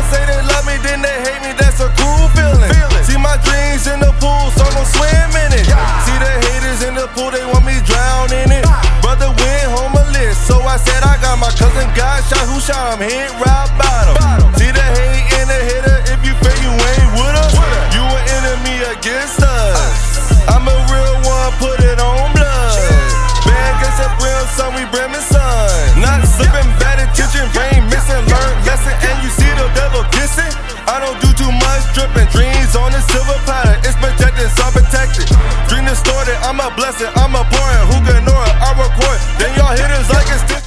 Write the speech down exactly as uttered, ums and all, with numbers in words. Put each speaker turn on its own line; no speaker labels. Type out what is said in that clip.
say they love me, then they hate me, that's a cruel feeling. See my dreams in the pool, so don't swim in it. See the haters in the pool, they want me drown in it. Brother went homeless, so I said I got my cousin got shot. Who shot him? Hit rock bottom. See the hate in the hitter, if you feel you ain't with us, you an enemy against us. I'm a real one, put it on blood. Bad against the brim, son, we brimming son. Not slipping, bad attention, brain missing, learn lesson, and you see the devil kissing. I don't do too much dripping, dreams on the silver platter. It's protected, so protected. Dream distorted, I'm a blessing, I'm a boring. Who can ignore it? I record, then y'all hitters like it's